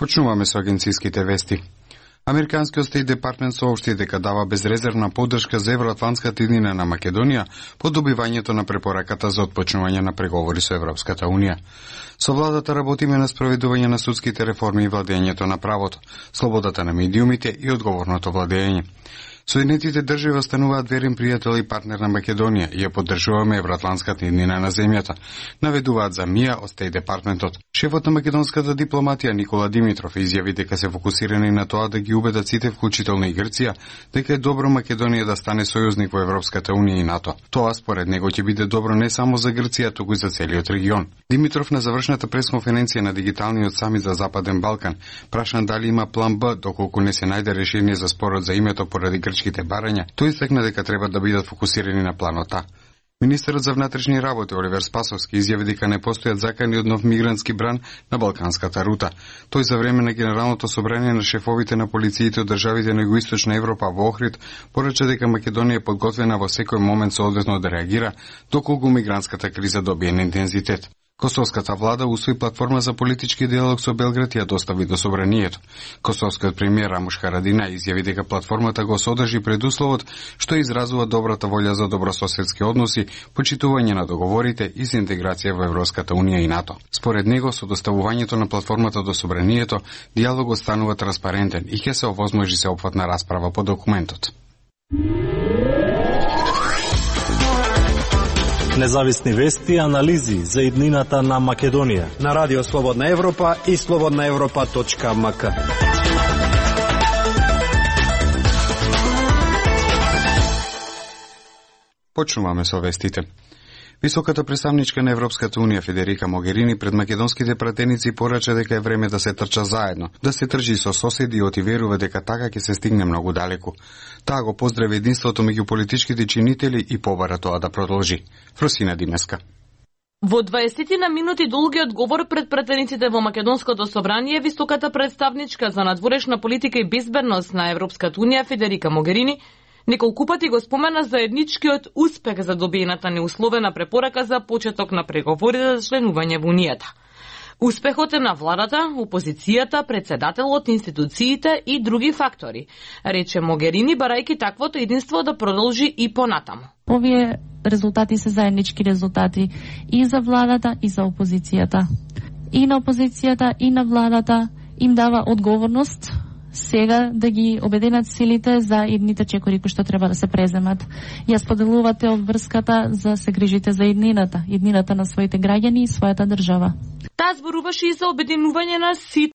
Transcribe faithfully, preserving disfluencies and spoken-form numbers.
Почнуваме со агенцијските вести. Американскиот Стейт Департмент соопшти дека дава безрезервна поддршка за евроатлантската иднина на Македонија по добивањето на препораката за отпочнување на преговори со Европската Унија. Со владата работиме на спроведување на судските реформи и владењето на правото, слободата на медиумите и одговорното владење. Соединетите држави остануваат верен пријател и партнер на Македонија и ја поддржуваме евроатлантската иднина на земјата, наведуваат за МИА од Стейт Департментот. Шефот на македонската дипломатија Никола Димитров изјави дека се фокусирани на тоа да ги убедат сите, вклучително и Грција, дека е добро Македонија да стане сојузник во Европската Унија и НАТО. Тоа според него ќе биде добро не само за Грција, туку и за целиот регион. Димитров на завршната пресконференција на дигиталниот самит за Западен Балкан прашан дали има план Б доколку не се најде решение за спорот за името поради грчките барања, тој истакна дека треба да бидат фокусирани на планот А. Министерот за внатрешни работи Оливер Спасовски изјави дека не постојат закани од нов мигрантски бран на балканската рута. Тој за време на Генералното собрание на шефовите на полициите од државите на Југоисточна Европа во Охрид порача дека Македонија е подготвена во секој момент соодветно да реагира доколку мигрантската криза добие на интензитет. Косовската влада усвои платформа за политички диалог со Белград и ја достави до собранието. Косовскиот премиер Рамуш Харадина изјави дека платформата го содржи предусловот што изразува добрата волја за добрососедски односи, почитување на договорите и за интеграција во Европската Унија и НАТО. Според него, со доставувањето на платформата до собранието, диалогот станува транспарентен и ќе се овозможи сеопфатна расправа по документот. Независни вести и анализи за иднината на Македонија на Радио Слободна Европа и слободна европа точка ем ка. Почнуваме со вестите. Високата представничка на Европската Унија Федерика Могерини пред македонските пратеници порача дека е време да се трча заедно, да се тржи со соседи и отиверува дека така ќе се стигне многу далеку. Таа го поздрави единството меѓу политичките чинители и побара тоа да продолжи. Фросина Димеска. Во дваесет минути долгиот говор пред пратениците во Македонското собрание, високата представничка за надворешна политика и безбедност на Европската Унија Федерика Могерини неколку пати го спомена заедничкиот успех за добиената неусловена препорака за почеток на преговорите за членување во Унијата. Успехот е на владата, опозицијата, председателот, институциите и други фактори, рече Могерини, барајќи таквото единство да продолжи и понатаму. Овие резултати се заеднички резултати и за владата и за опозицијата. И на опозицијата и на владата им дава одговорност сега да ги обединат силите за идните чекори кои што треба да се преземат. Ја споделувате обврската за се грижите за иднината, иднината на своите граѓани и својата држава. Таа зборуваше и за обединување на сите